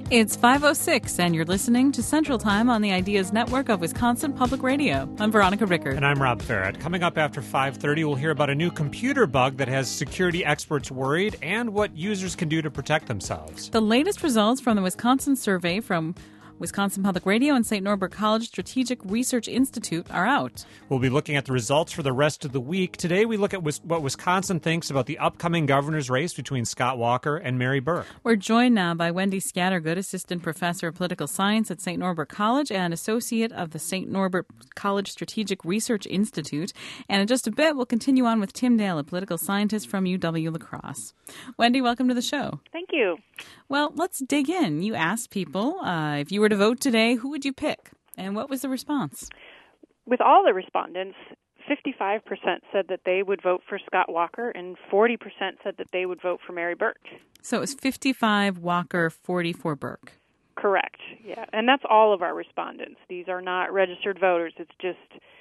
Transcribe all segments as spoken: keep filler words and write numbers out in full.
It's five oh six, and you're listening to Central Time on the Ideas Network of Wisconsin Public Radio. I'm Veronica Rickert. And I'm Rob Farrett. Coming up after five thirty, we'll hear about a new computer bug that has security experts worried and what users can do to protect themselves. The latest results from the Wisconsin survey from Wisconsin Public Radio and Saint Norbert College Strategic Research Institute are out. We'll be looking at the results for the rest of the week. Today, we look at what Wisconsin thinks about the upcoming governor's race between Scott Walker and Mary Burke. We're joined now by Wendy Scattergood, Assistant Professor of Political Science at Saint Norbert College and Associate of the Saint Norbert College Strategic Research Institute. And in just a bit, we'll continue on with Tim Dale, a political scientist from U W-La Crosse. Wendy, welcome to the show. Thank you. Well, let's dig in. You asked people, uh, if you were to vote today, who would you pick? And what was the response? With all the respondents, fifty-five percent said that they would vote for Scott Walker and forty percent said that they would vote for Mary Burke. So it was fifty-five Walker, forty-four Burke. Correct, yeah. And that's all of our respondents. These are not registered voters. It's just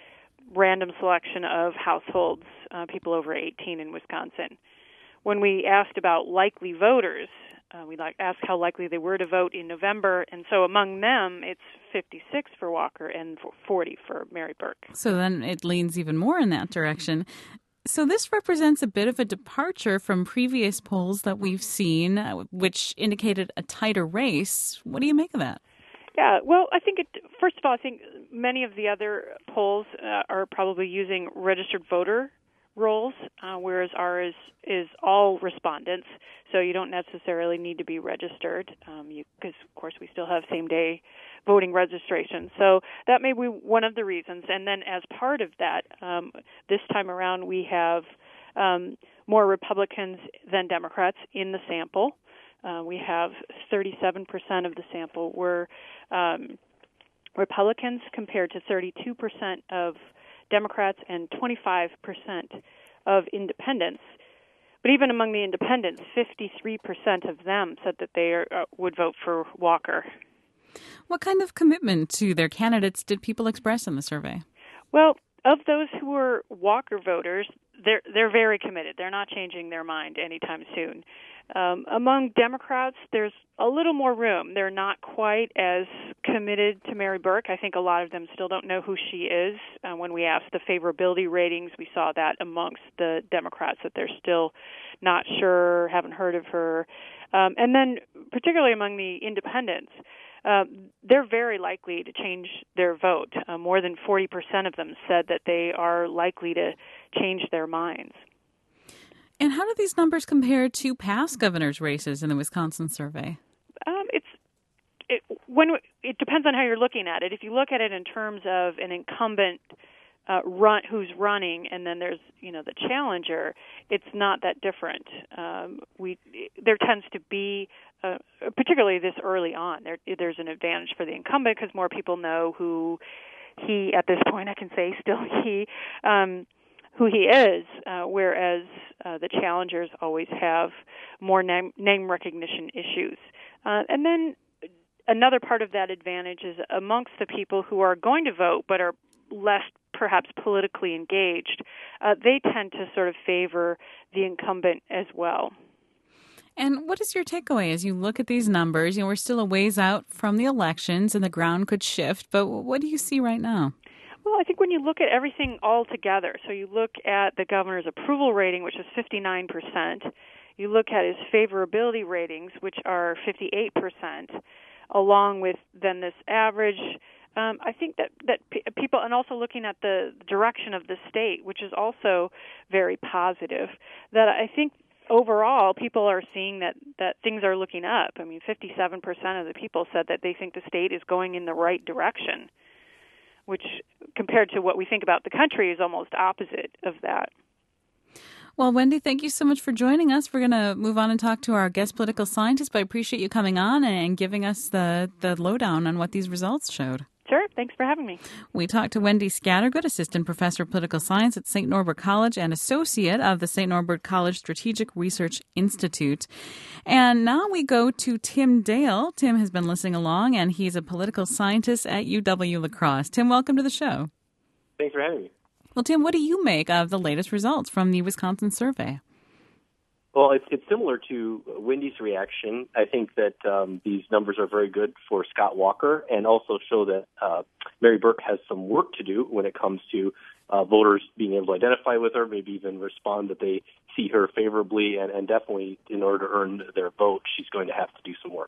random selection of households, uh, people over eighteen in Wisconsin. When we asked about likely voters, uh, we like asked how likely they were to vote in November, and so among them, it's fifty-six for Walker and forty for Mary Burke. So then it leans even more in that direction. So this represents a bit of a departure from previous polls that we've seen, uh, which indicated a tighter race. What do you make of that? Yeah, well, I think, it, first of all, I think many of the other polls uh, are probably using registered voter rolls, uh, whereas ours is all respondents, so you don't necessarily need to be registered, um, because, of course, we still have same-day voting registration. So that may be one of the reasons. And then as part of that, um, this time around we have um, more Republicans than Democrats in the sample. Uh, we have thirty-seven percent of the sample were um, Republicans compared to thirty-two percent of Democrats and twenty-five percent of independents. But even among the independents, fifty-three percent of them said that they are, uh, would vote for Walker. What kind of commitment to their candidates did people express in the survey? Well, of those who were Walker voters, they're they're very committed. They're not changing their mind anytime soon. Um, among Democrats, there's a little more room. They're not quite as committed to Mary Burke. I think a lot of them still don't know who she is. Uh, when we asked the favorability ratings, we saw that amongst the Democrats, that they're still not sure, haven't heard of her. Um, and then particularly among the independents, uh, they're very likely to change their vote. Uh, more than forty percent of them said that they are likely to change their minds. And how do these numbers compare to past governor's races in the Wisconsin survey? Um, it's it, when it depends on how you're looking at it. If you look at it in terms of an incumbent uh, run who's running, and then there's you know the challenger, it's not that different. Um, we there tends to be, uh, particularly this early on, there there's an advantage for the incumbent because more people know who he at this point. I can say still he. Um, who he is, uh, whereas uh, the challengers always have more name, name recognition issues. Uh, and then another part of that advantage is amongst the people who are going to vote but are less perhaps politically engaged, uh, they tend to sort of favor the incumbent as well. And what is your takeaway as you look at these numbers? You know, we're still a ways out from the elections and the ground could shift, but what do you see right now? Well, I think when you look at everything all together, so you look at the governor's approval rating, which is fifty-nine percent, you look at his favorability ratings, which are fifty-eight percent, along with then this average, um, I think that, that p- people, and also looking at the direction of the state, which is also very positive, that I think overall people are seeing that, that things are looking up. I mean, fifty-seven percent of the people said that they think the state is going in the right direction, which compared to what we think about the country is almost opposite of that. Well, Wendy, thank you so much for joining us. We're going to move on and talk to our guest political scientist, but I appreciate you coming on and giving us the, the lowdown on what these results showed. Sure. Thanks for having me. We talked to Wendy Scattergood, Assistant Professor of Political Science at Saint Norbert College and Associate of the Saint Norbert College Strategic Research Institute. And now we go to Tim Dale. Tim has been listening along, and he's a political scientist at U W-La Crosse. Tim, welcome to the show. Thanks for having me. Well, Tim, what do you make of the latest results from the Wisconsin survey? Well, it's, it's similar to Wendy's reaction. I think that um, these numbers are very good for Scott Walker and also show that uh, Mary Burke has some work to do when it comes to uh, voters being able to identify with her, maybe even respond that they see her favorably, and, and definitely in order to earn their vote, she's going to have to do some work.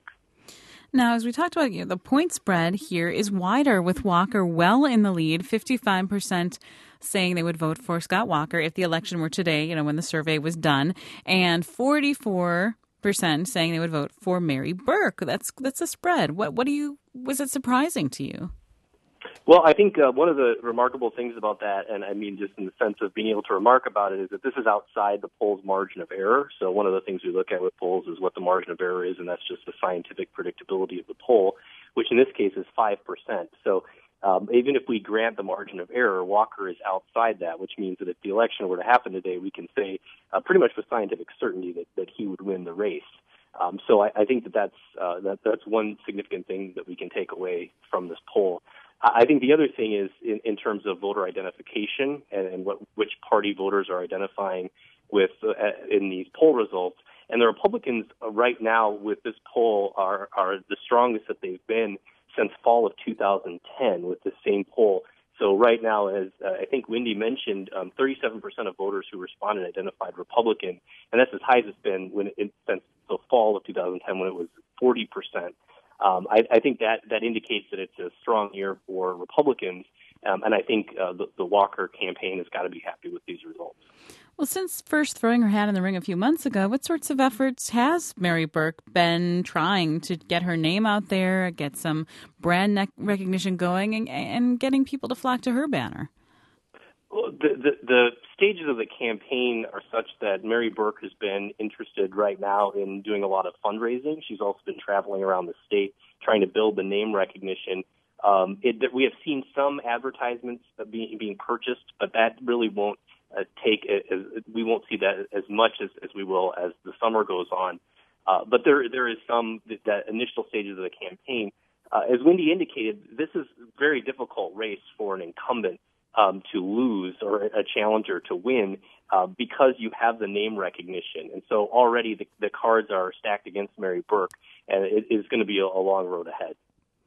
Now, as we talked about, you know, the point spread here is wider with Walker well in the lead, fifty-five percent saying they would vote for Scott Walker if the election were today, you know, when the survey was done, and forty-four percent saying they would vote for Mary Burke. That's that's a spread. What what do you was it surprising to you? Well, I think uh, one of the remarkable things about that, and I mean just in the sense of being able to remark about it, is that this is outside the poll's margin of error. So one of the things we look at with polls is what the margin of error is, and that's just the scientific predictability of the poll, which in this case is five percent. So um, even if we grant the margin of error, Walker is outside that, which means that if the election were to happen today, we can say uh, pretty much with scientific certainty that, that he would win the race. Um, so I, I think that that's, uh, that that's one significant thing that we can take away from this poll. I think the other thing is in, in terms of voter identification and, and what which party voters are identifying with uh, in these poll results. And the Republicans uh, right now with this poll are, are the strongest that they've been since fall of two thousand ten with the same poll. So right now, as uh, I think Wendy mentioned, um, thirty-seven percent of voters who responded identified Republican, and that's as high as it's been when it, since the fall of two thousand ten when it was forty percent. Um, I, I think that, that indicates that it's a strong year for Republicans, um, and I think uh, the, the Walker campaign has got to be happy with these results. Well, since first throwing her hat in the ring a few months ago, what sorts of efforts has Mary Burke been trying to get her name out there, get some brand recognition going, and, and getting people to flock to her banner? Well, the, the, the stages of the campaign are such that Mary Burke has been interested right now in doing a lot of fundraising. She's also been traveling around the state trying to build the name recognition. Um, it, we have seen some advertisements being, being purchased, but that really won't uh, take, as, we won't see that as much as, as we will as the summer goes on. Uh, but there there is some, that initial stages of the campaign. Uh, as Wendy indicated, this is a very difficult race for an incumbent Um, to lose or a challenger to win uh, because you have the name recognition. And so already the, the cards are stacked against Mary Burke, and it is going to be a, a long road ahead.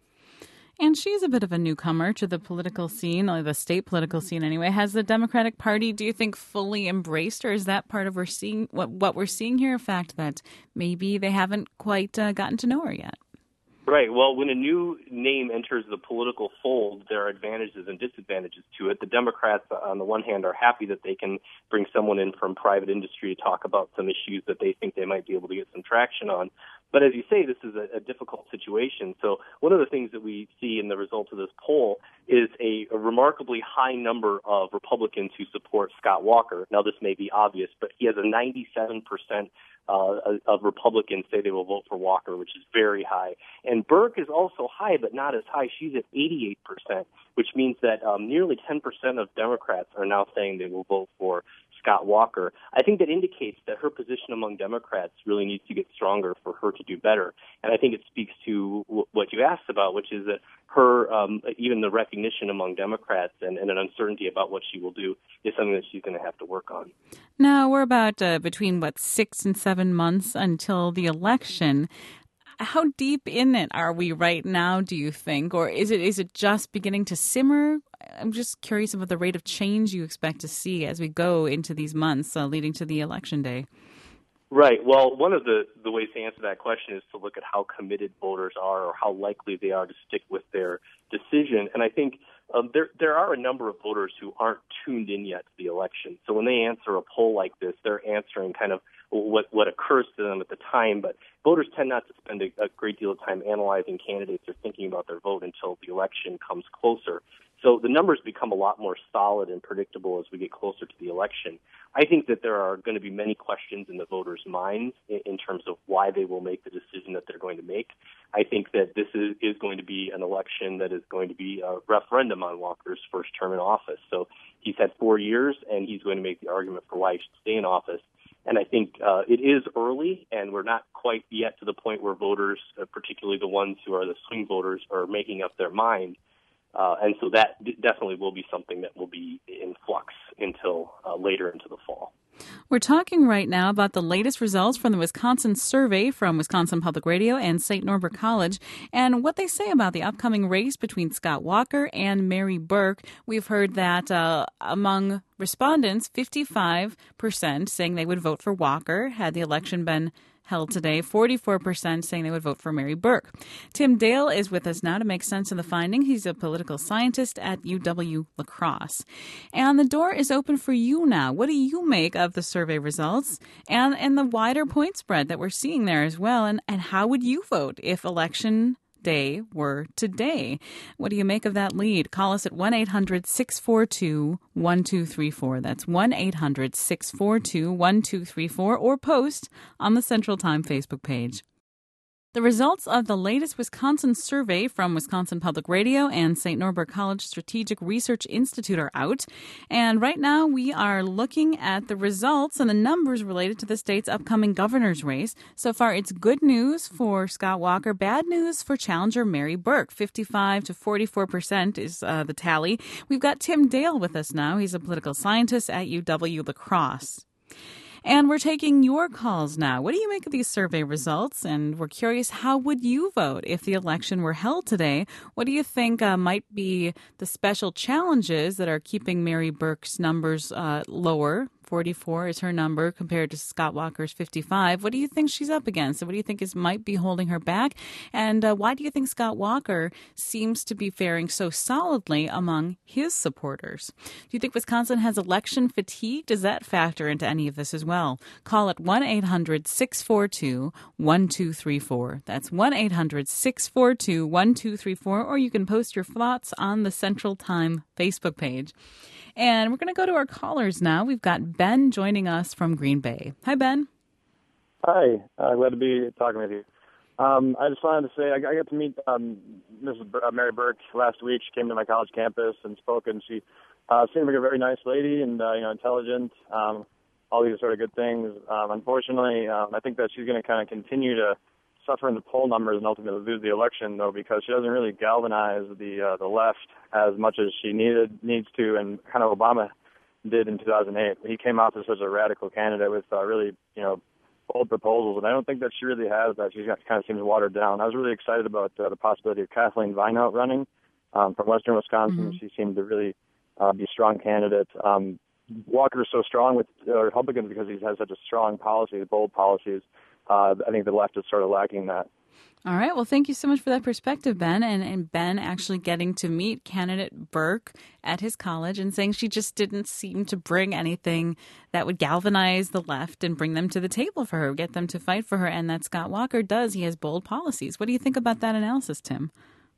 And she's a bit of a newcomer to the political scene, or the state political scene anyway. Has the Democratic Party, do you think, fully embraced, or is that part of we're seeing, what, what we're seeing here a fact that maybe they haven't quite uh, gotten to know her yet? Right. Well, when a new name enters the political fold, there are advantages and disadvantages to it. The Democrats, on the one hand, are happy that they can bring someone in from private industry to talk about some issues that they think they might be able to get some traction on. But as you say, this is a, a difficult situation. So one of the things that we see in the results of this poll is a, a remarkably high number of Republicans who support Scott Walker. Now, this may be obvious, but he has a ninety-seven percent uh, of Republicans say they will vote for Walker, which is very high. And Burke is also high, but not as high. She's at eighty-eight percent, which means that um, nearly ten percent of Democrats are now saying they will vote for Scott Walker. I think that indicates that her position among Democrats really needs to get stronger for her to do better. And I think it speaks to w- what you asked about, which is that her, um, even the recognition among Democrats and, and an uncertainty about what she will do is something that she's going to have to work on. Now, we're about uh, between, what, six and seven months until the election. How deep in it are we right now, do you think? Or is it is it just beginning to simmer? I'm just curious about the rate of change you expect to see as we go into these months uh, leading to the election day. Right. Well, one of the, the ways to answer that question is to look at how committed voters are or how likely they are to stick with their decision. And I think um, there there are a number of voters who aren't tuned in yet to the election. So when they answer a poll like this, they're answering kind of what what occurs to them at the time. But voters tend not to spend a, a great deal of time analyzing candidates or thinking about their vote until the election comes closer. So the numbers become a lot more solid and predictable as we get closer to the election. I think that there are going to be many questions in the voters' minds in, in terms of why they will make the decision that they're going to make. I think that this is, is going to be an election that is going to be a referendum on Walker's first term in office. So he's had four years, and he's going to make the argument for why he should stay in office. And I think uh, it is early, and we're not quite yet to the point where voters, uh, particularly the ones who are the swing voters, are making up their mind. Uh, and so that d- definitely will be something that will be in flux until uh, later into the fall. We're talking right now about the latest results from the Wisconsin survey from Wisconsin Public Radio and Saint Norbert College and what they say about the upcoming race between Scott Walker and Mary Burke. We've heard that uh, among respondents, fifty-five percent saying they would vote for Walker had the election been held today, forty-four percent saying they would vote for Mary Burke. Tim Dale is with us now to make sense of the finding. He's a political scientist at U W-La Crosse. And the door is open for you now. What do you make of the survey results and, and the wider point spread that we're seeing there as well? And, and how would you vote if election day were today? What do you make of that lead? Call us at one eight hundred six four two one two three four. That's one eight hundred six four two one two three four, or post on the Central Time Facebook page. The results of the latest Wisconsin survey from Wisconsin Public Radio and Saint Norbert College Strategic Research Institute are out. And right now we are looking at the results and the numbers related to the state's upcoming governor's race. So far, it's good news for Scott Walker, bad news for challenger Mary Burke. fifty-five to forty-four percent is uh, the tally. We've got Tim Dale with us now. He's a political scientist at U W-La Crosse. And we're taking your calls now. What do you make of these survey results? And we're curious, how would you vote if the election were held today? What do you think uh, might be the special challenges that are keeping Mary Burke's numbers uh, lower? forty-four is her number compared to Scott Walker's fifty-five. What do you think she's up against? And what do you think is might be holding her back? And uh, why do you think Scott Walker seems to be faring so solidly among his supporters? Do you think Wisconsin has election fatigue? Does that factor into any of this as well? Call at one eight hundred six four two one two three four. That's one eight hundred six four two one two three four, or you can post your thoughts on the Central Time Facebook page. And we're going to go to our callers now. We've got Ben joining us from Green Bay. Hi, Ben. Hi. Uh, glad to be talking with you. Um, I just wanted to say I, I got to meet um, Missus B- uh, Mary Burke last week. She came to my college campus and spoke, and she uh, seemed like a very nice lady and uh, you know intelligent. Um, all these sort of good things. Um, unfortunately, um, I think that she's going to kind of continue to suffer in the poll numbers and ultimately lose the election, though, because she doesn't really galvanize the uh, the left as much as she needed needs to, and kind of Obama did in two thousand eight. He came out as such a radical candidate with uh, really, you know, bold proposals, and I don't think that she really has that. She kind of seems watered down. I was really excited about uh, the possibility of Kathleen Vineout running um, from Western Wisconsin. Mm-hmm. She seemed to really uh, be a strong candidate. Um, Walker is so strong with uh, Republicans because he has such a strong policy, bold policies. Uh, I think the left is sort of lacking that. All right. Well, thank you so much for that perspective, Ben. And, and Ben actually getting to meet candidate Burke at his college and saying she just didn't seem to bring anything that would galvanize the left and bring them to the table for her, get them to fight for her. And that Scott Walker does. He has bold policies. What do you think about that analysis, Tim?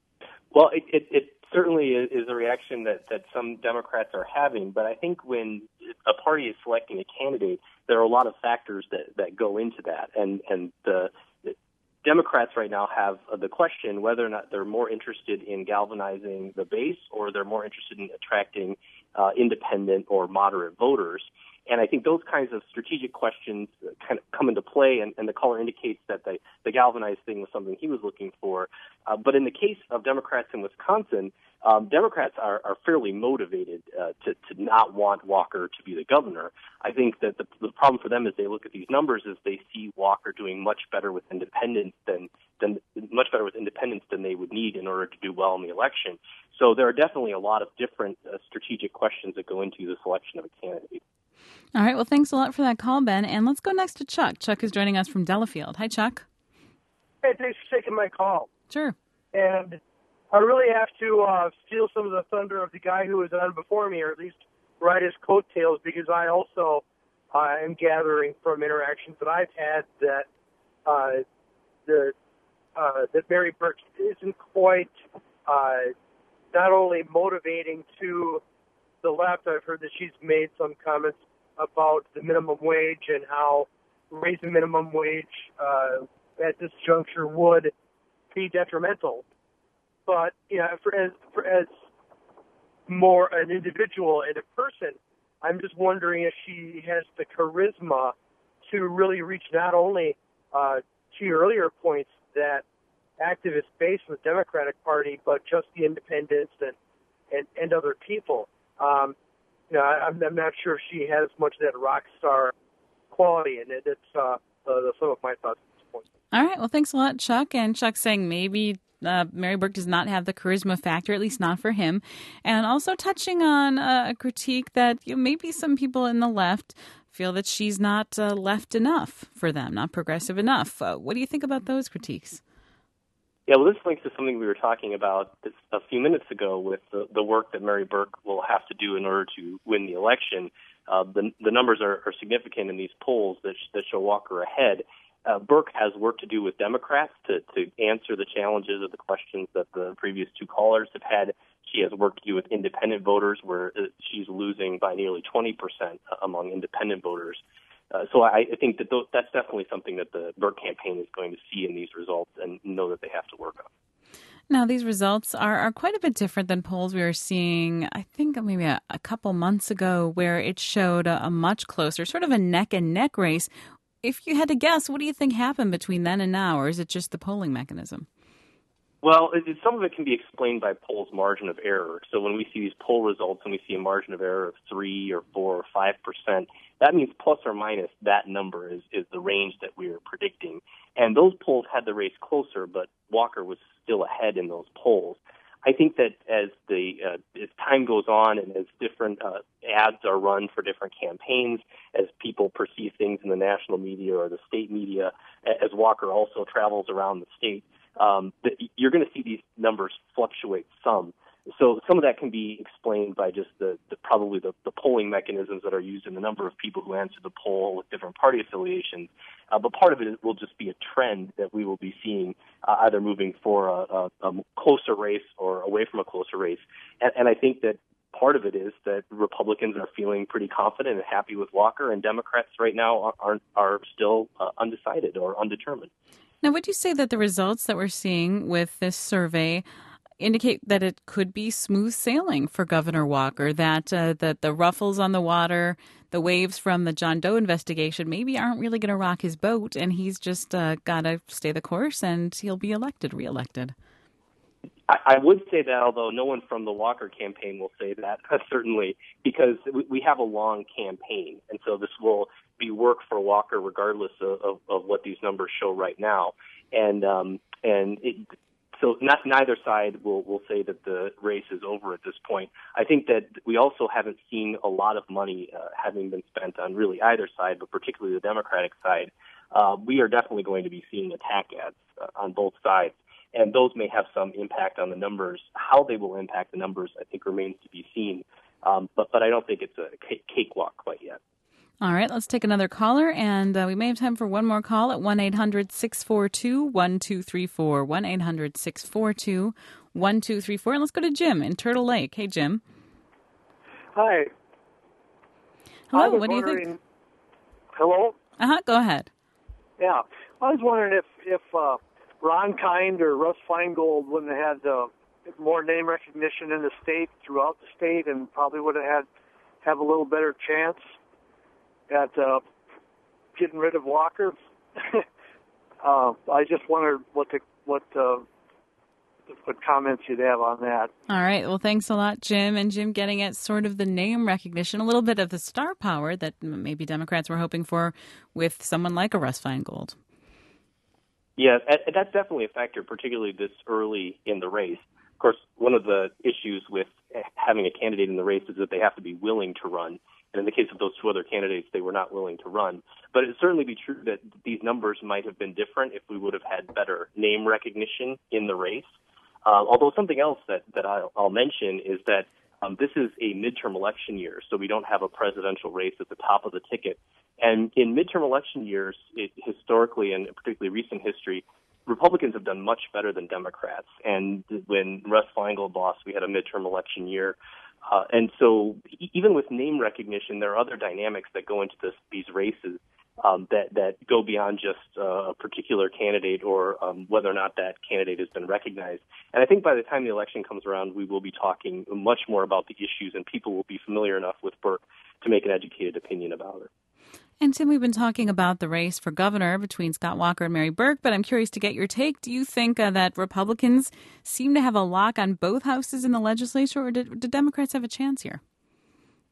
Well, it, it, it certainly is a reaction that, that some Democrats are having. But I think when a party is selecting a candidate, there are a lot of factors that, that go into that. And, and the Democrats right now have the question whether or not they're more interested in galvanizing the base or they're more interested in attracting uh, independent or moderate voters. And I think those kinds of strategic questions kind of come into play, and, and the caller indicates that the, the galvanized thing was something he was looking for. Uh, but in the case of Democrats in Wisconsin, um, Democrats are, are fairly motivated uh, to, to not want Walker to be the governor. I think that the, the problem for them as they look at these numbers is they see Walker doing much better with independents than, than much better with independents than they would need in order to do well in the election. So there are definitely a lot of different uh, strategic questions that go into the selection of a candidate. All right. Well, thanks a lot for that call, Ben. And let's go next to Chuck. Chuck is joining us from Delafield. Hi, Chuck. Hey, thanks for taking my call. Sure. And I really have to uh, steal some of the thunder of the guy who was on before me, or at least ride his coattails, because I also uh, am gathering from interactions that I've had that uh, the uh, that Mary Burke isn't quite uh, not only motivating to the left. I've heard that she's made some comments about the minimum wage and how raising minimum wage uh, at this juncture would be detrimental. But you know, for as for as more an individual and a person, I'm just wondering if she has the charisma to really reach not only uh, to your earlier points that activist base in the Democratic Party, but just the independents and and, and other people. Um, you know, I, I'm, I'm not sure if she has much of that rock star quality in it. It's uh, uh, some of my thoughts at this point. All right. Well, thanks a lot, Chuck. And Chuck's saying maybe uh, Mary Burke does not have the charisma factor, at least not for him. And also touching on uh, a critique that you know, maybe some people in the left feel that she's not uh, left enough for them, not progressive enough. Uh, what do you think about those critiques? Yeah, well, this links to something we were talking about this, a few minutes ago with the, the work that Mary Burke will have to do in order to win the election. Uh, the, the numbers are, are significant in these polls that, that show Walker ahead. Uh, Burke has work to do with Democrats to, to answer the challenges of the questions that the previous two callers have had. She has work to do with independent voters, where she's losing by nearly twenty percent among independent voters. Uh, so I, I think that th- that's definitely something that the Burke campaign is going to see in these results and know that they have to work on. Now, these results are, are quite a bit different than polls we were seeing, I think, maybe a, a couple months ago, where it showed a, a much closer, sort of a neck-and-neck race. If you had to guess, what do you think happened between then and now, or is it just the polling mechanism? Well, it, some of it can be explained by polls' margin of error. So when we see these poll results and we see a margin of error of three or four or five percent, that means plus or minus that number is, is the range that we are predicting. And those polls had the race closer, but Walker was still ahead in those polls. I think that as the uh, as time goes on and as different uh, ads are run for different campaigns, as people perceive things in the national media or the state media, as Walker also travels around the state, um, the, you're going to see these numbers fluctuate some. So some of that can be explained by just the, the probably the, the polling mechanisms that are used in the number of people who answer the poll with different party affiliations. Uh, but part of it will just be a trend that we will be seeing uh, either moving for a, a, a closer race or away from a closer race. And, and I think that part of it is that Republicans are feeling pretty confident and happy with Walker, and Democrats right now are, are, are still uh, undecided or undetermined. Now, would you say that the results that we're seeing with this survey indicate that it could be smooth sailing for Governor Walker, that uh, that the ruffles on the water, the waves from the John Doe investigation maybe aren't really going to rock his boat, and he's just uh, got to stay the course and he'll be elected, reelected? I, I would say that, although no one from the Walker campaign will say that, certainly, because we, we have a long campaign, and so this will be work for Walker regardless of, of, of what these numbers show right now. And um, and it, so not neither side will, will say that the race is over at this point. I think that we also haven't seen a lot of money uh, having been spent on really either side, but particularly the Democratic side. Uh, we are definitely going to be seeing attack ads uh, on both sides, and those may have some impact on the numbers. How they will impact the numbers, I think, remains to be seen. Um, but, but I don't think it's a cakewalk quite yet. All right, let's take another caller, and uh, we may have time for one more call at one eight hundred six four two one two three four, one eight hundred six four two one two three four. And let's go to Jim in Turtle Lake. Hey, Jim. Hi. Hello, what do you think? Hello? Uh-huh, go ahead. Yeah, I was wondering if, if uh, Ron Kind or Russ Feingold wouldn't have had uh, more name recognition in the state, throughout the state, and probably would have had have a little better chance at uh, getting rid of Walker. uh, I just wondered what the what uh, what comments you'd have on that. All right. Well, thanks a lot, Jim. And Jim getting at sort of the name recognition, a little bit of the star power that maybe Democrats were hoping for with someone like a Russ Feingold. Yeah, that's definitely a factor, particularly this early in the race. Of course, one of the issues with having a candidate in the race is that they have to be willing to run. And in the case of those two other candidates, they were not willing to run. But it'd certainly be true that these numbers might have been different if we would have had better name recognition in the race. Uh, although something else that, that I'll, I'll mention is that um, this is a midterm election year, so we don't have a presidential race at the top of the ticket. And in midterm election years, it, historically and particularly recent history, Republicans have done much better than Democrats. And when Russ Feingold lost, we had a midterm election year. Uh, and so even with name recognition, there are other dynamics that go into this, these races um, that, that go beyond just uh, a particular candidate or um, whether or not that candidate has been recognized. And I think by the time the election comes around, we will be talking much more about the issues, and people will be familiar enough with Burke to make an educated opinion about it. And Tim, we've been talking about the race for governor between Scott Walker and Mary Burke, but I'm curious to get your take. Do you think uh, that Republicans seem to have a lock on both houses in the legislature, or did, did Democrats have a chance here?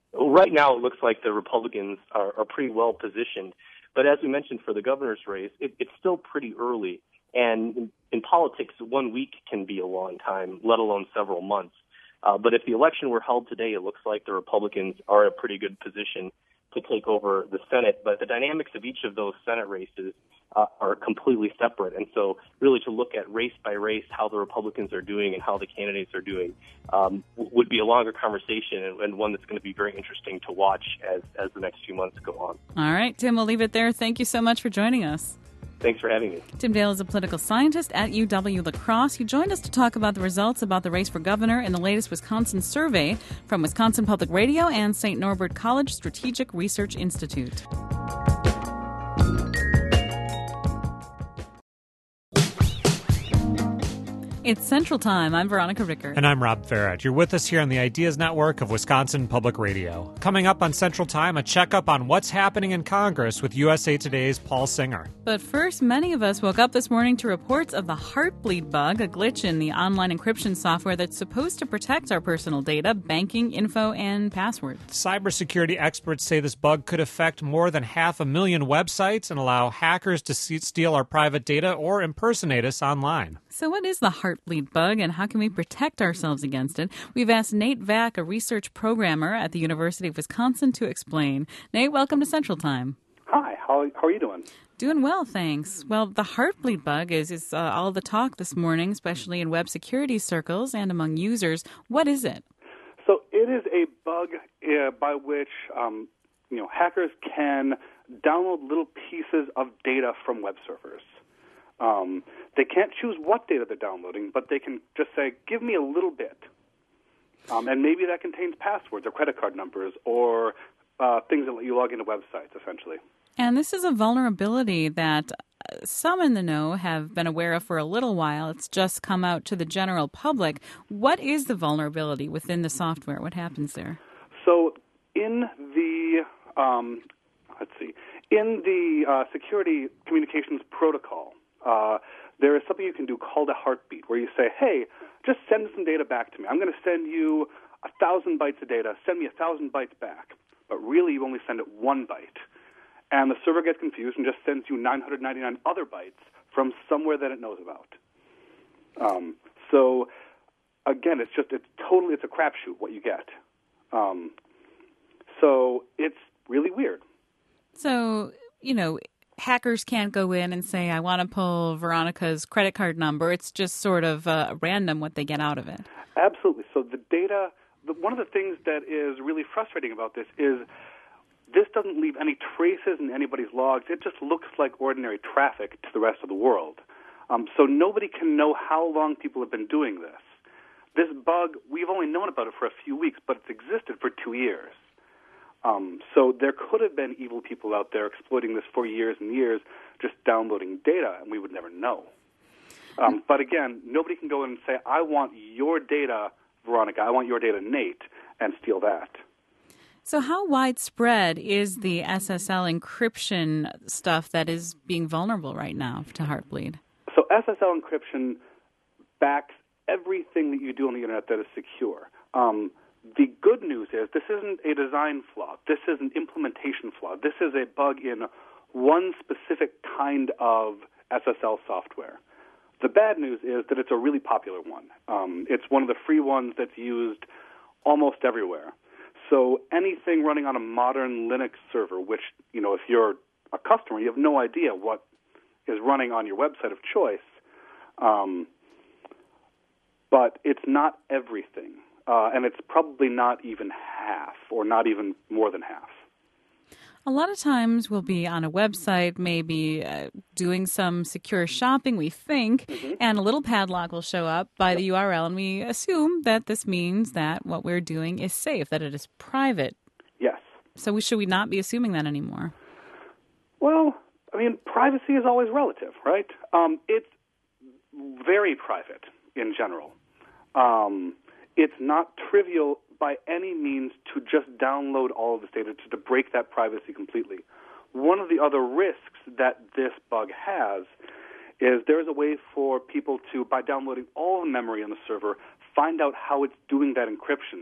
Right now, it looks like the Republicans are, are pretty well positioned. But as we mentioned for the governor's race, it, it's still pretty early. And in, in politics, one week can be a long time, let alone several months. Uh, but if the election were held today, it looks like the Republicans are in a pretty good position to take over the Senate. But the dynamics of each of those Senate races uh, are completely separate. And so really to look at race by race how the Republicans are doing and how the candidates are doing um, would be a longer conversation and, and one that's going to be very interesting to watch as, as the next few months go on. All right, Tim, we'll leave it there. Thank you so much for joining us. Thanks for having me. Tim Dale is a political scientist at U W-La Crosse. He joined us to talk about the results about the race for governor in the latest Wisconsin survey from Wisconsin Public Radio and Saint Norbert College Strategic Research Institute. It's Central Time. I'm Veronica Ricker. And I'm Rob Farrett. You're with us here on the Ideas Network of Wisconsin Public Radio. Coming up on Central Time, a checkup on what's happening in Congress with U S A Today's Paul Singer. But first, many of us woke up this morning to reports of the Heartbleed bug, a glitch in the online encryption software that's supposed to protect our personal data, banking, info, and passwords. Cybersecurity experts say this bug could affect more than half a million websites and allow hackers to steal our private data or impersonate us online. So what is the Heartbleed bug and how can we protect ourselves against it? We've asked Nate Vack, a research programmer at the University of Wisconsin, to explain. Nate, welcome to Central Time. Hi, how, how are you doing? Doing well, thanks. Well, the Heartbleed bug is, is uh, all the talk this morning, especially in web security circles and among users. What is it? So it is a bug uh, by which um, you know hackers can download little pieces of data from web servers. Um, they can't choose what data they're downloading, but they can just say, give me a little bit. Um, and maybe that contains passwords or credit card numbers or uh, things that let you log into websites, essentially. And this is a vulnerability that some in the know have been aware of for a little while. It's just come out to the general public. What is the vulnerability within the software? What happens there? So in the, um, let's see, in the uh, security communications protocol, Uh, there is something you can do called a heartbeat, where you say, hey, just send some data back to me. I'm going to send you a thousand bytes of data. Send me a thousand bytes back. But really, you only send it one byte. And the server gets confused and just sends you nine hundred ninety-nine other bytes from somewhere that it knows about. Um, so, again, it's just, it's totally, it's a crapshoot what you get. Um, so it's really weird. So, you know, hackers can't go in and say, I want to pull Veronica's credit card number. It's just sort of uh, random what they get out of it. Absolutely. So the data, the, one of the things that is really frustrating about this is this doesn't leave any traces in anybody's logs. It just looks like ordinary traffic to the rest of the world. Um, so nobody can know how long people have been doing this. This bug, we've only known about it for a few weeks, but it's existed for two years. Um, so there could have been evil people out there exploiting this for years and years, just downloading data, and we would never know. Um, but again, nobody can go in and say, I want your data, Veronica, I want your data, Nate, and steal that. So how widespread is the S S L encryption stuff that is being vulnerable right now to Heartbleed? So S S L encryption backs everything that you do on the Internet that is secure. Um, The good news is this isn't a design flaw. This is an implementation flaw. This is a bug in one specific kind of S S L software. The bad news is that it's a really popular one. Um, it's one of the free ones that's used almost everywhere. So anything running on a modern Linux server, which, you know, if you're a customer, you have no idea what is running on your website of choice. Um, but it's not everything. Uh, and it's probably not even half, or not even more than half. A lot of times we'll be on a website, maybe uh, doing some secure shopping, we think, mm-hmm. and a little padlock will show up by the U R L, and we assume that this means that what we're doing is safe, that it is private. Yes. So we, should we not be assuming that anymore? Well, I mean, privacy is always relative, right? Um, it's very private in general. Um It's not trivial by any means to just download all of this data, to, to break that privacy completely. One of the other risks that this bug has is there is a way for people to, by downloading all the memory on the server, find out how it's doing that encryption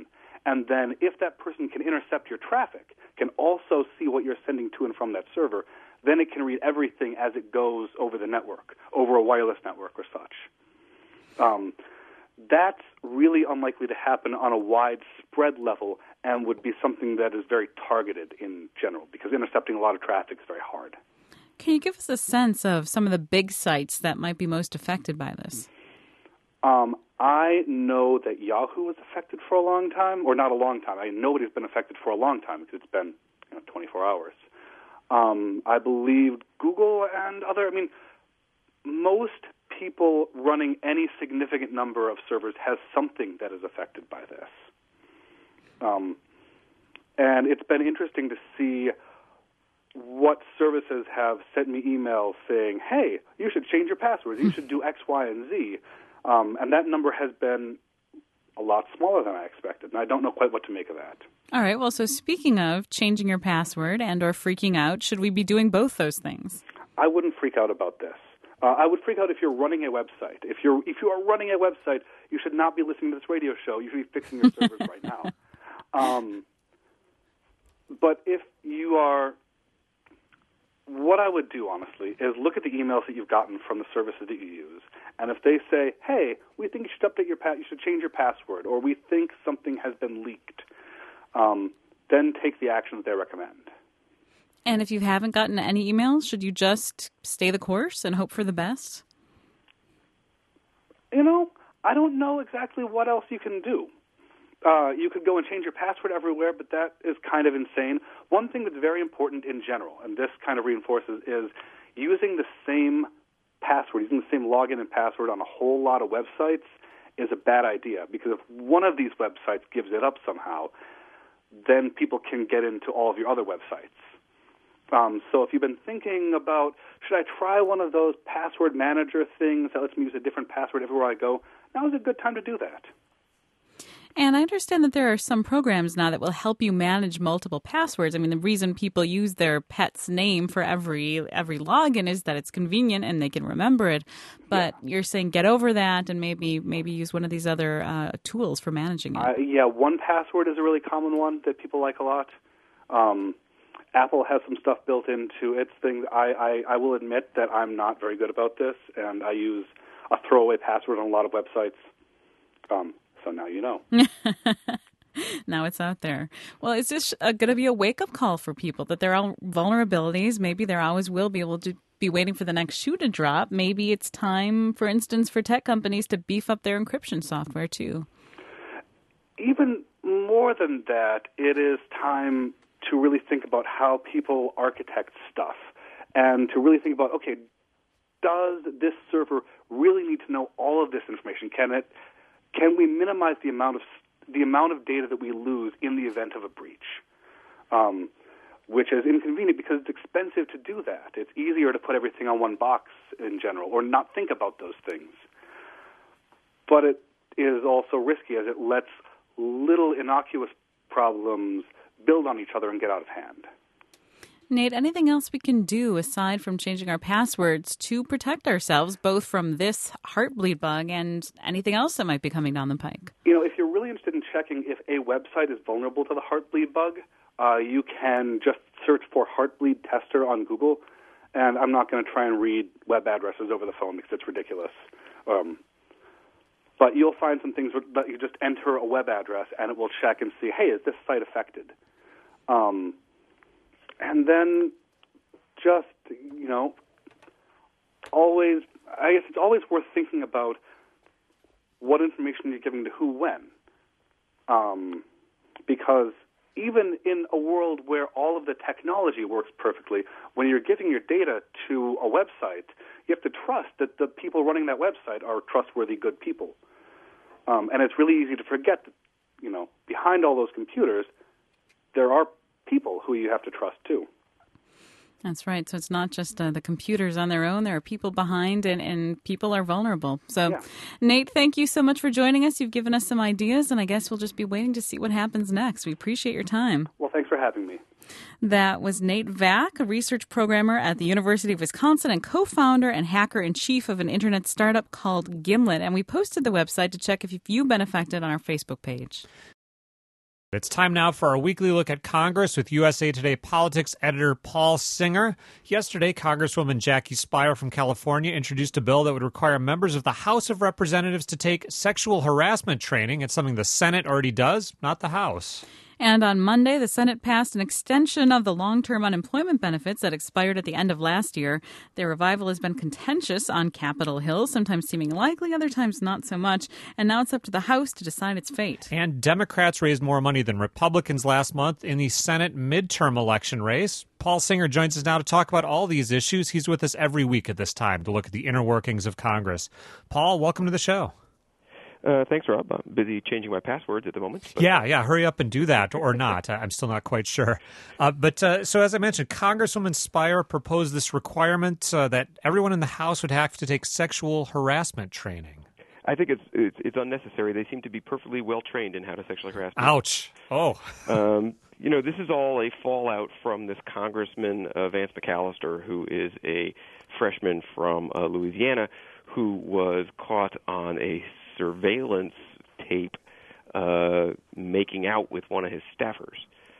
and then if that person can intercept your traffic, can also see what you're sending to and from that server, then it can read everything as it goes over the network, over a wireless network or such. Um, that's really unlikely to happen on a widespread level and would be something that is very targeted in general, because intercepting a lot of traffic is very hard. Can you give us a sense of some of the big sites that might be most affected by this? Um, I know that Yahoo was affected for a long time, or not a long time. I mean, nobody's been affected for a long time because it's been you know, twenty-four hours. Um, I believe Google and other, I mean, most people running any significant number of servers has something that is affected by this. Um, and it's been interesting to see what services have sent me emails saying, hey, you should change your passwords, you should do X, Y, and Z. Um, and that number has been a lot smaller than I expected, and I don't know quite what to make of that. All right. Well, so speaking of changing your password and or freaking out, should we be doing both those things? I wouldn't freak out about this. Uh, I would freak out if you're running a website. If you're if you are running a website, you should not be listening to this radio show. You should be fixing your servers right now. Um, but if you are, what I would do, honestly, is look at the emails that you've gotten from the services that you use. And if they say, hey, we think you should update your pa- you should change your password, or we think something has been leaked, um, then take the action that they recommend. And if you haven't gotten any emails, should you just stay the course and hope for the best? You know, I don't know exactly what else you can do. Uh, you could go and change your password everywhere, but that is kind of insane. One thing that's very important in general, and this kind of reinforces, is using the same password, using the same login and password on a whole lot of websites is a bad idea, because if one of these websites gives it up somehow, then people can get into all of your other websites. Um, so if you've been thinking about, should I try one of those password manager things that lets me use a different password everywhere I go, now is a good time to do that. And I understand that there are some programs now that will help you manage multiple passwords. I mean, the reason people use their pet's name for every every login is that it's convenient and they can remember it. But yeah. You're saying get over that and maybe maybe use one of these other uh, tools for managing it. Uh, yeah, one password is a really common one that people like a lot. Um, Apple has some stuff built into its things. I, I, I will admit that I'm not very good about this, and I use a throwaway password on a lot of websites. Um, so now you know. Now it's out there. Well, is this uh, going to be a wake-up call for people that there are vulnerabilities? Maybe there always will be able to be waiting for the next shoe to drop. Maybe it's time, for instance, for tech companies to beef up their encryption software, too. Even more than that, it is time to really think about how people architect stuff and to really think about, okay, does this server really need to know all of this information? Can it? Can we minimize the amount of the amount of data that we lose in the event of a breach? Um, which is inconvenient because it's expensive to do that. It's easier to put everything on one box in general or not think about those things. But it is also risky as it lets little innocuous problems build on each other and get out of hand. Nate, anything else we can do aside from changing our passwords to protect ourselves, both from this Heartbleed bug and anything else that might be coming down the pike? You know, if you're really interested in checking if a website is vulnerable to the Heartbleed bug, uh, you can just search for Heartbleed Tester on Google. And I'm not going to try and read web addresses over the phone because it's ridiculous. Um, but you'll find some things that you just enter a web address and it will check and see, hey, is this site affected? Um, and then just, you know, always, I guess it's always worth thinking about what information you're giving to who when. Um, because even in a world where all of the technology works perfectly, when you're giving your data to a website, you have to trust that the people running that website are trustworthy, good people. Um, and it's really easy to forget that, you know, behind all those computers, there are people who you have to trust too. That's right. So it's not just uh, the computers on their own. There are people behind, and, and people are vulnerable. So, yeah. Nate, thank you so much for joining us. You've given us some ideas, and I guess we'll just be waiting to see what happens next. We appreciate your time. Well, thanks for having me. That was Nate Vack, a research programmer at the University of Wisconsin and co-founder and hacker-in-chief of an internet startup called Gimlet. And we posted the website to check if you've been affected on our Facebook page. It's time now for our weekly look at Congress with U S A Today politics editor Paul Singer. Yesterday, Congresswoman Jackie Speier from California introduced a bill that would require members of the House of Representatives to take sexual harassment training. It's something the Senate already does, not the House. And on Monday, the Senate passed an extension of the long-term unemployment benefits that expired at the end of last year. Their revival has been contentious on Capitol Hill, sometimes seeming likely, other times not so much. And now it's up to the House to decide its fate. And Democrats raised more money than Republicans last month in the Senate midterm election race. Paul Singer joins us now to talk about all these issues. He's with us every week at this time to look at the inner workings of Congress. Paul, welcome to the show. Uh, thanks, Rob. I'm busy changing my passwords at the moment. But... Yeah, yeah. Hurry up and do that, or not. I'm still not quite sure. Uh, but uh, so, as I mentioned, Congresswoman Speier proposed this requirement uh, that everyone in the House would have to take sexual harassment training. I think it's it's, it's unnecessary. They seem to be perfectly well trained in how to sexually harass people. Ouch. Oh. um, you know, this is all a fallout from this Congressman uh, Vance McAllister, who is a freshman from uh, Louisiana, who was caught on a surveillance tape uh, making out with one of his staffers,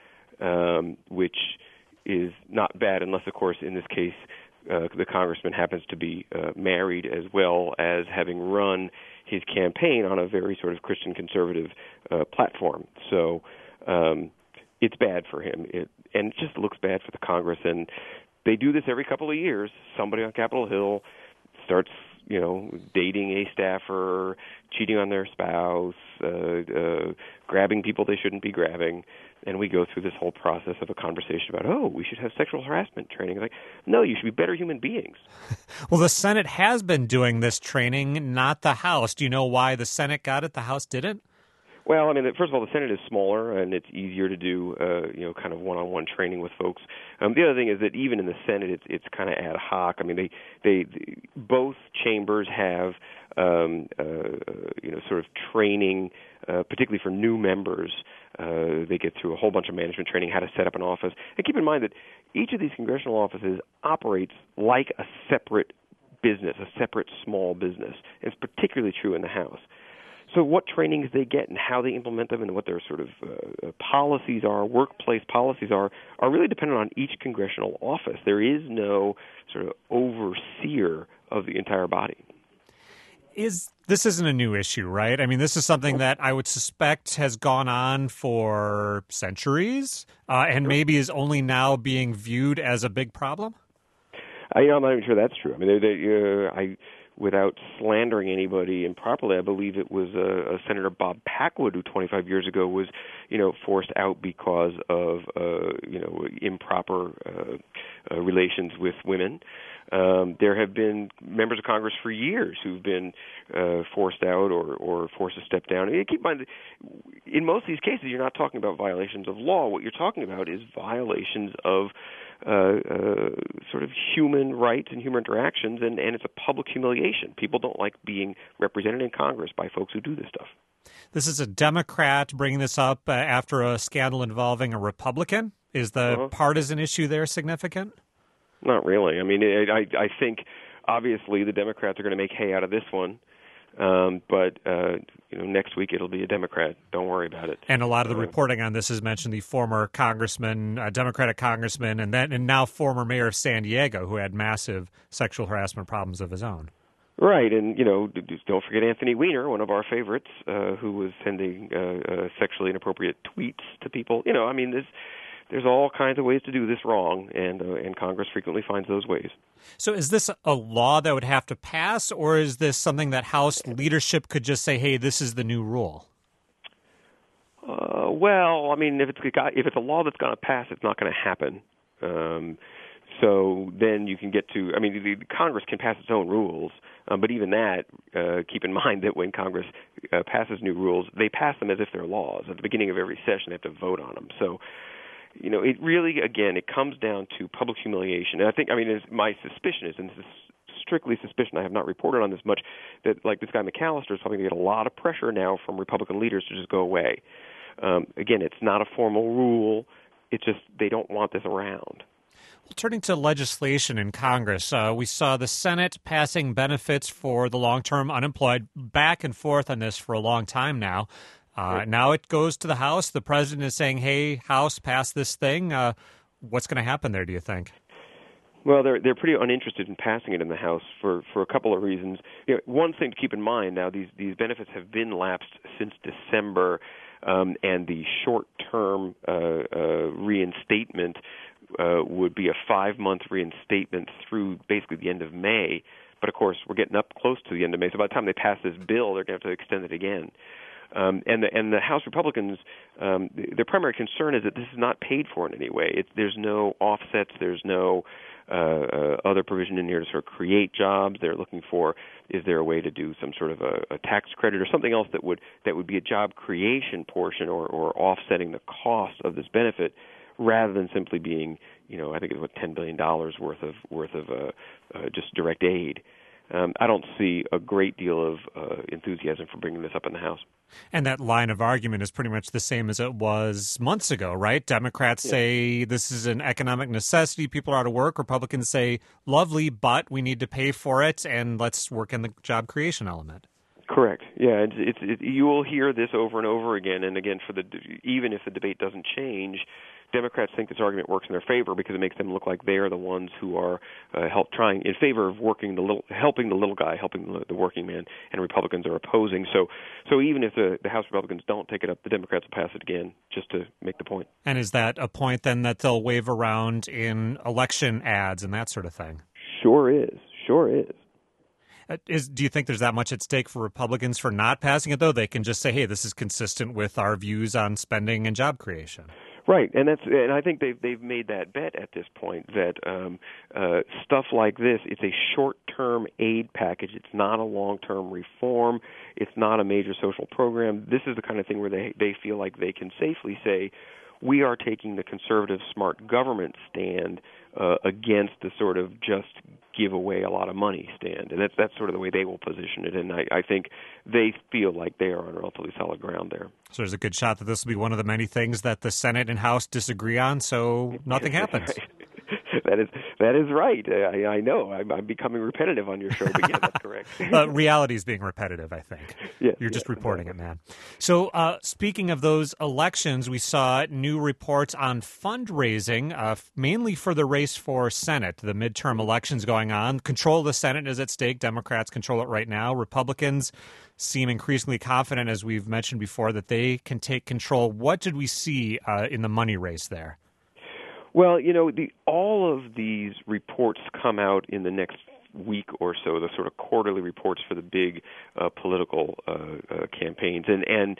um, which is not bad unless, of course, in this case, uh, the congressman happens to be uh, married as well as having run his campaign on a very sort of Christian conservative uh, platform. So um, it's bad for him, it, and it just looks bad for the Congress. And they do this every couple of years. Somebody on Capitol Hill starts you know, dating a staffer, cheating on their spouse, uh, uh, grabbing people they shouldn't be grabbing, and we go through this whole process of a conversation about, oh, we should have sexual harassment training. It's like, no, you should be better human beings. Well, the Senate has been doing this training, not the House. Do you know why the Senate got it, the House didn't? Well, I mean, first of all, the Senate is smaller, and it's easier to do, uh, you know, kind of one-on-one training with folks. Um, the other thing is that even in the Senate, it's it's kind of ad hoc. I mean, they they, they both chambers have, um, uh, you know, sort of training, uh, particularly for new members. Uh, they get through a whole bunch of management training, how to set up an office. And keep in mind that each of these congressional offices operates like a separate business, a separate small business. It's particularly true in the House. So what trainings they get and how they implement them and what their sort of uh, policies are, workplace policies are, are really dependent on each congressional office. There is no sort of overseer of the entire body. Is this isn't a new issue, right? I mean, this is something that I would suspect has gone on for centuries uh, and maybe is only now being viewed as a big problem? Uh, you know, I'm not even sure that's true. I mean, they, they, uh, I... without slandering anybody improperly, I believe it was uh, uh, Senator Bob Packwood who twenty-five years ago was, you know, forced out because of, uh, you know, improper uh, uh, relations with women. Um, there have been members of Congress for years who've been uh, forced out or, or forced to step down. I mean, keep in mind, that in most of these cases, you're not talking about violations of law. What you're talking about is violations of uh, uh, sort of human rights and human interactions, and, and it's a public humiliation. People don't like being represented in Congress by folks who do this stuff. This is a Democrat bringing this up uh, after a scandal involving a Republican. Is the uh-huh. partisan issue there significant? Not really. I mean, I, I think obviously the Democrats are going to make hay out of this one, um, but uh, you know, next week it'll be a Democrat. Don't worry about it. And a lot of the uh, reporting on this has mentioned the former congressman, uh, Democratic congressman, and then and now former mayor of San Diego, who had massive sexual harassment problems of his own. Right, and you know, don't forget Anthony Weiner, one of our favorites, uh, who was sending uh, uh, sexually inappropriate tweets to people. You know, I mean, this. There's all kinds of ways to do this wrong, and uh, and Congress frequently finds those ways. So is this a law that would have to pass, or is this something that House leadership could just say, hey, this is the new rule? Uh, well, I mean, if it's if it's a law that's going to pass, it's not going to happen. Um, so then you can get to, I mean, the, the Congress can pass its own rules, um, but even that, uh, keep in mind that when Congress uh, passes new rules, they pass them as if they're laws. At the beginning of every session, they have to vote on them. So, you know, it really, again, it comes down to public humiliation. And I think, I mean, my suspicion is, and this is strictly suspicion, I have not reported on this much, that like this guy McAllister is probably going to get a lot of pressure now from Republican leaders to just go away. Um, again, it's not a formal rule. It's just they don't want this around. Well, turning to legislation in Congress, uh, we saw the Senate passing benefits for the long-term unemployed, back and forth on this for a long time now. Uh, now it goes to the House. The president is saying, hey, House, pass this thing. Uh, what's going to happen there, do you think? Well, they're they're pretty uninterested in passing it in the House for, for a couple of reasons. You know, one thing to keep in mind now: these these benefits have been lapsed since December, um, and the short-term uh, uh, reinstatement uh, would be a five-month reinstatement through basically the end of May. But of course, we're getting up close to the end of May, so by the time they pass this bill, they're going to have to extend it again. Um, and the and the House Republicans, um, their primary concern is that this is not paid for in any way. It, there's no offsets. There's no uh, uh, other provision in here to sort of create jobs. They're looking for, is there a way to do some sort of a, a tax credit or something else that would that would be a job creation portion or, or offsetting the cost of this benefit, rather than simply being, you know, I think it's what ten billion dollars worth of worth of uh, uh, just direct aid. Um, I don't see a great deal of uh, enthusiasm for bringing this up in the House. And that line of argument is pretty much the same as it was months ago, right? Democrats yeah. say this is an economic necessity. People are out of work. Republicans say, lovely, but we need to pay for it, and let's work in the job creation element. Correct. Yeah, it's, it's it, you will hear this over and over again. And again, for the even if the debate doesn't change, Democrats think this argument works in their favor because it makes them look like they are the ones who are uh, help trying in favor of working the little, helping the little guy, helping the, the working man, and Republicans are opposing. So, so even if the, the House Republicans don't take it up, the Democrats will pass it again, just to make the point. And is that a point then that they'll wave around in election ads and that sort of thing? Sure is. Sure is. Uh, is do you think there's that much at stake for Republicans for not passing it, though? They can just say, hey, this is consistent with our views on spending and job creation. Right, and that's and I think they've they've made that bet at this point that um, uh, stuff like this, it's a short-term aid package. It's not a long-term reform. It's not a major social program. This is the kind of thing where they they feel like they can safely say, we are taking the conservative smart government stand uh, against the sort of just give away a lot of money stand. And that's that's sort of the way they will position it. And I, I think they feel like they are on relatively solid ground there. So there's a good shot that this will be one of the many things that the Senate and House disagree on, so nothing happens. Right. That is that is right. I, I know. I'm, I'm becoming repetitive on your show, but yeah, that's correct. uh, reality is being repetitive, I think. Yes, You're just yes, reporting exactly. it, man. So uh, speaking of those elections, we saw new reports on fundraising, uh, mainly for the race for Senate, the midterm elections going on. Control of the Senate is at stake. Democrats control it right now. Republicans seem increasingly confident, as we've mentioned before, that they can take control. What did we see uh, in the money race there? Well, you know, the, all of these reports come out in the next week or so, the sort of quarterly reports for the big uh, political uh, uh, campaigns. And, and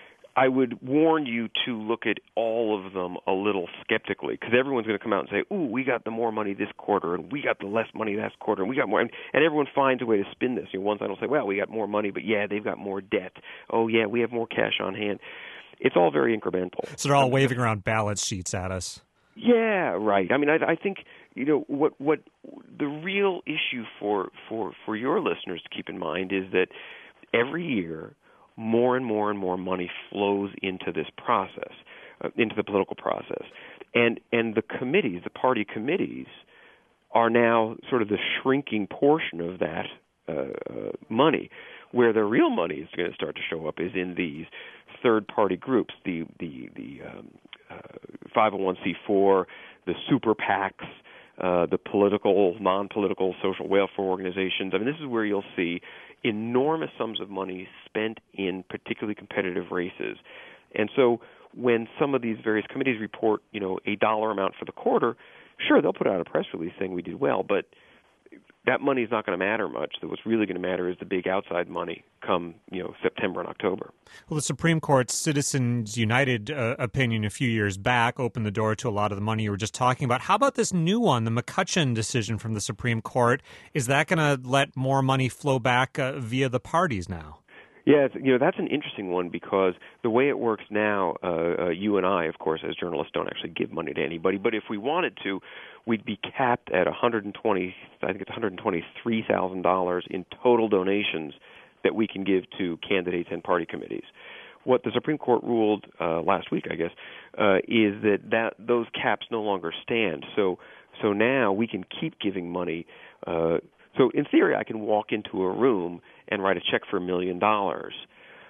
I would warn you to look at all of them a little skeptically, because everyone's going to come out and say, ooh, we got the more money this quarter, and we got the less money last quarter, and we got more. And, and everyone finds a way to spin this. You know, one side will say, well, we got more money, but yeah, they've got more debt. Oh, yeah, we have more cash on hand. It's all very incremental. So they're all waving around balance sheets at us. Yeah, right. I mean, I, I think, you know, what what the real issue for, for, for your listeners to keep in mind is that every year more and more and more money flows into this process, uh, into the political process. And and the committees, the party committees, are now sort of the shrinking portion of that uh, uh, money. Where the real money is going to start to show up is in these third-party groups, the the the um, uh, five oh one c four, the super PACs, uh, the political, non-political social welfare organizations. I mean, this is where you'll see enormous sums of money spent in particularly competitive races. And so when some of these various committees report, you know, a dollar amount for the quarter, sure, they'll put out a press release saying we did well, but that money is not going to matter much. So what's really going to matter is the big outside money come, you know, September and October. Well, the Supreme Court's Citizens United uh, opinion a few years back opened the door to a lot of the money you were just talking about. How about this new one, the McCutcheon decision from the Supreme Court? Is that going to let more money flow back uh, via the parties now? Yeah, it's, you know, that's an interesting one because the way it works now, uh, uh, you and I, of course, as journalists, don't actually give money to anybody. But if we wanted to, we'd be capped at one hundred twenty, I think it's one hundred twenty-three thousand dollars in total donations that we can give to candidates and party committees. What the Supreme Court ruled uh, last week, I guess, uh, is that, that those caps no longer stand. So, so now we can keep giving money. Uh, so in theory, I can walk into a room and write a check for a million dollars.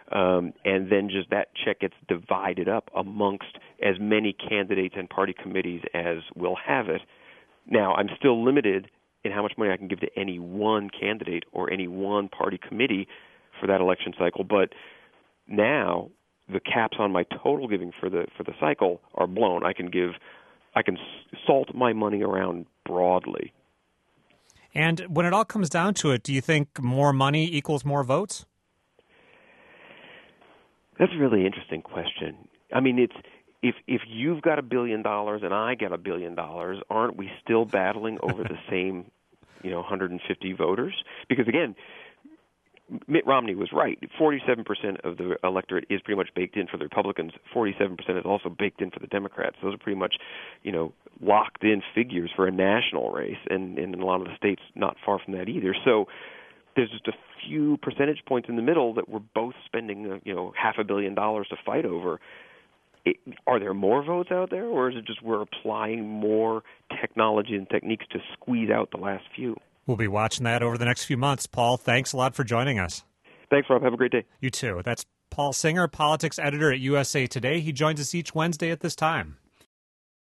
Um, and then just that check gets divided up amongst as many candidates and party committees as will have it. Now, I'm still limited in how much money I can give to any one candidate or any one party committee for that election cycle, but now the caps on my total giving for the for the cycle are blown. I can give, I can salt my money around broadly. And when it all comes down to it, do you think more money equals more votes? That's a really interesting question. I mean, it's if if you've got a billion dollars and I get a billion dollars, aren't we still battling over the same, you know, one hundred fifty voters? Because again, Mitt Romney was right. forty-seven percent of the electorate is pretty much baked in for the Republicans. forty-seven percent is also baked in for the Democrats. Those are pretty much, you know, locked-in figures for a national race, and, and in a lot of the states not far from that either. So there's just a few percentage points in the middle that we're both spending, you know, half a billion dollars to fight over. It, are there more votes out there, or is it just we're applying more technology and techniques to squeeze out the last few? We'll be watching that over the next few months. Paul, thanks a lot for joining us. Thanks, Rob. Have a great day. You too. That's Paul Singer, politics editor at U S A Today. He joins us each Wednesday at this time.